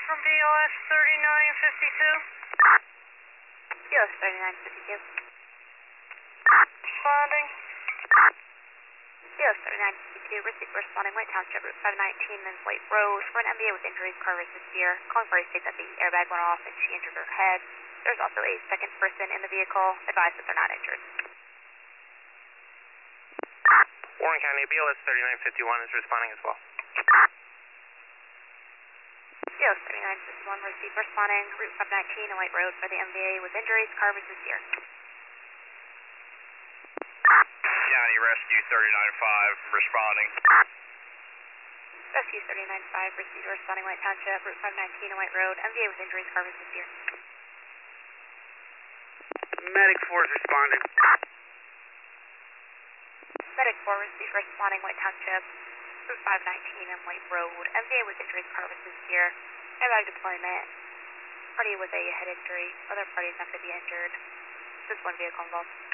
from BOS 3952. BOS 3952. Responding. BOS 3952, responding White Township, Route 519, Men's White Rose, for an MBA with injuries, car was severe. Calling for a state that the airbag went off and she injured her head. There's also a second person in the vehicle. Advised that they're not injured. Warren County, BOS 3951 is responding as well. BOS 3951, responding Route 519 and White Road for the MBA with injuries, car was severe. County Rescue 395 responding. Rescue 395, responding White Township, Route 519 and White Road, MBA with injuries, car was severe. Medic 4 is responding. Medic 4 responding White Township, Route 519 and White Road, MBA with injuries, car was severe. Airbag deployment. Party with a head injury. Other parties not going to be injured. Just one vehicle involved.